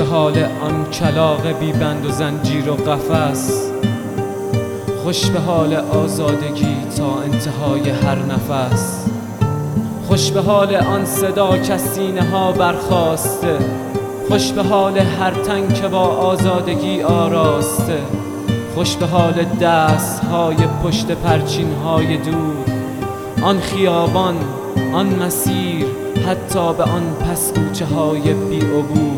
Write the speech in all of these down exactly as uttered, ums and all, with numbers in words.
به حال آن کلاغ بی بند و زنجیر و قفس، خوش به حال آزادگی تا انتهای هر نفس، خوش به حال آن صدا که از سینه ها برخاسته، خوش به حال هر تن که با آزادگی آراسته، خوش به حال دست های پشت پرچین های دور، آن خیابان، آن مسیر، حتی به آن پس کوچه های بی عبور.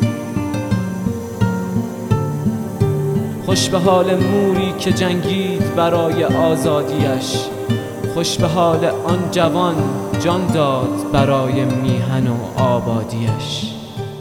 خوش به حال موری که جنگید برای آزادیش، خوش به حال آن جوان جان داد برای میهن و آبادیش.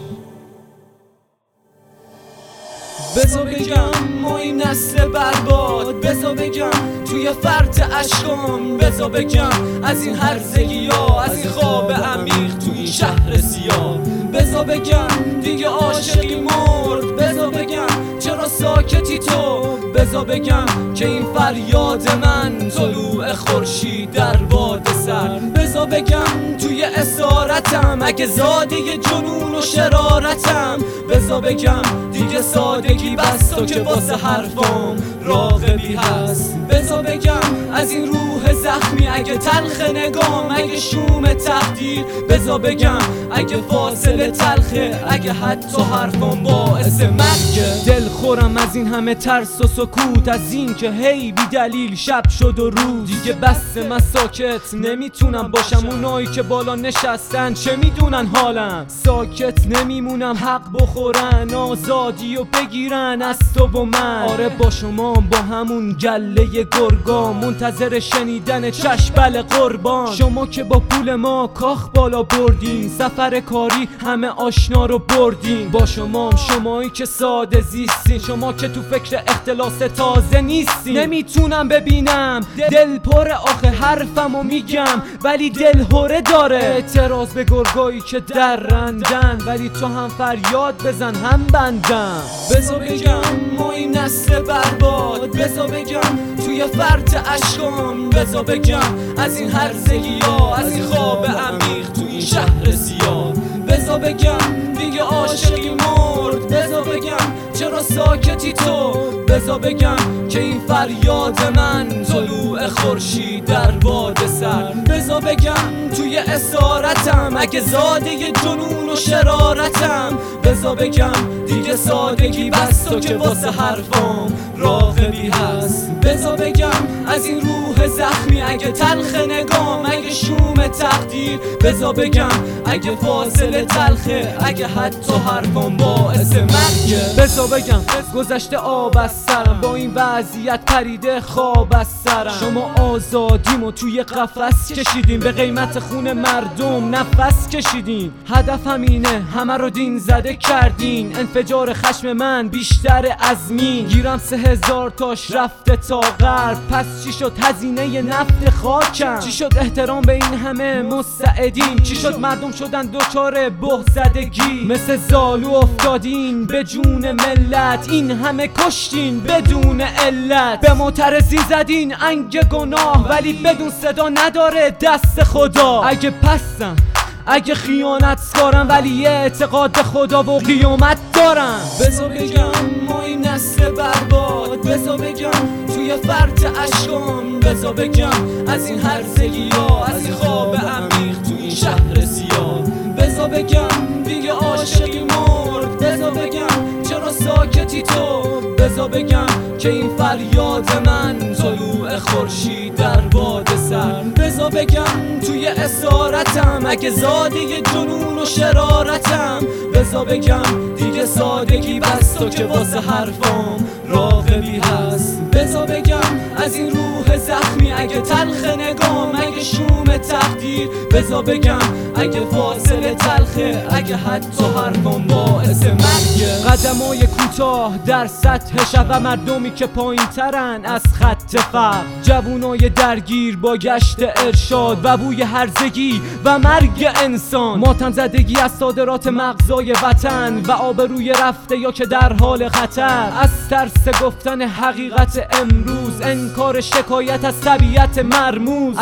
بذار بگم ما این نسل برباد، بذار بگم توی فرط اشکام، بذار بگم از این هرزگی ها، از این خواب عمیق توی این شهر سیاه، بذار بگم دیگه عاشقی مرد، بذار بگم چرا ساکتی تو، بذار بگم که این فریاد من طلوع خورشید در باد سر، بذار بگم توی اسارتم اگه زاده جنون و شرارتم، بذار بگم دیگه سادگی بس تو که واسه حرفام راغبی هست، بذار بگم از این روح زخمی اگه تلخ نگام، اگه شوم تقدیر، بذار بگم اگه فاصله تلخه، اگه حتی حرفام باعث مرگه. دل خورم از این همه ترس و سکوت، از این که هی بی دلیل شب شد و روز، دیگه بس من ساکت نمیتونم باشم، اونایی که بالا نشستن چه میدونن حالم، ساکت نمیمونم حق بخورن آزادی و بگیرن از تو و من. آره با شما با همون گله گرگا، منتظر شنیدن چشبل قربان، شما که با پول ما کاخ بالا بردین، سفر کاری همه آشنا رو بردین، با شما شمایی که ساده زیستین، شما که تو فکر اختلاس تازه نیستین. نمیتونم ببینم دل پر آخه حرفمو میگم ولی دل هوره داره، اعتراض به گرگایی که در رندن، ولی تو هم فریاد بزن هم بندم. بذار بگم ما این نسل برباد، بذار بگم توی فرط اشکام، بذار بگم از این هرزگی ها، از این خواب عمیق توی این شهر سیاه، بذار بگم دیگه عاشقی مرد، بذار بگم چرا ساکتی تو، بذار بگم که این فریاد من طلوع خورشید در باد سر، بذار بگم توی اسارتم اگه زاده جنون و شرارتم، بذار بگم دیگه سادگی بس تو که واسه حرفام راغبی هست، بذار بگم از این روح زخمی اگه تلخ نگام، اگه شوم تقدیر، بذار بگم اگه فاصله تلخه، اگه حتی حرفام باعث مرگه. بذار بگم گذشته آب از سرم، با این وضعیت پریده خواب از سرم، شما آزادیمو توی قفس کشیدین، به قیمت خون مردم نفس کشیدین، هدف همینه همه رو دین زده کردین، انفجار خشم من بیشتر از مین، گیرم سه هزار تاش رفته تا غرب، پس چی شد هزینه نفت خاکم، چی شد احترام به این همه مستعدین، چی شد مردم شدن دوچار بهزدگی، مثل زالو افتادین به جون ملت، این همه کشتین بدون علت، به معترضی زدین انگ گناه، ولی بدون صدا نداره دست خدا، اگه پستن اگه خیانت کارم ولی اعتقاد به خدا و قیامت دارم. بذار بگم ما این نسل برباد، بذار بگم توی فرط اشکام، بذار بگم از این هرزگی ها، از این خواب عمیق توی این شهر سیاه، بذار بگم دیگه عاشقی مرد، بذار بگم چرا ساکتی تو، بذار بگم که این فریاد من طلوع خورشید در باد سر، بذار بگم توی اسارتم اگه زاده جنون و شرارتم، بذار بگم دیگه سادگی بس تو که واسه حرفام راغبی هست، بذار بگم از این روح زخمی اگه تلخ نگام، اگه شوم تقدیر، بذار بگم اگه فاصله تلخه، اگه حتی حرفام باعث مرگه. قدمای کوتاه در سطح شب و مردمی که پایین ترن از خط فقر، جوونای درگیر با گشت ارشاد و بوی هرزگی و مرگ انسان، ماتم زدگی از صادرات مغزای وطن و آبروی رفته یا که در حال خطر، از ترس گفتن حقیقت امروز، انکار شکایت از طبیعت مرموز، از اعتماد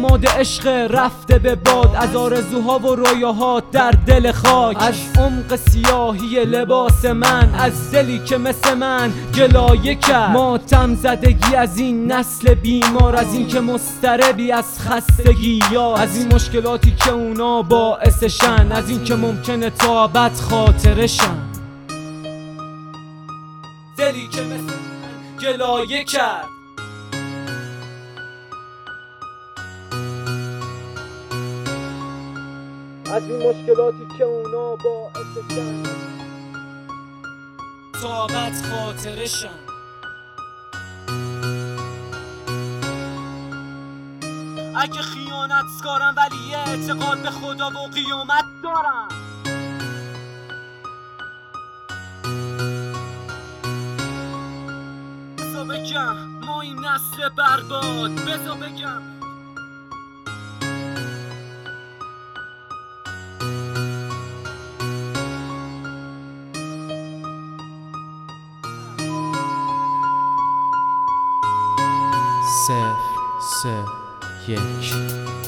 نماد عشق رفته به باد، از آرزوها و رویاهات در دل خاک، از عمق سیاهی لباس من، از دلی که مثل من گلایه کرد. ماتم زدگی از این نسل بیمار، از این که مضطربی از خستگی، یا از این مشکلاتی که اونا باعثشن، از این که ممکنه تا ابد خاطرشن. دلی که مثل من گلایه کرد. از این مشکلاتی که اونا باعثشن، تا ابد خاطرشن. اگه خیانتکارم ولی اعتقاد به خدا و قیامت دارم، بذار بگم ما این نسل برباد، بذار بگم صفر سه یک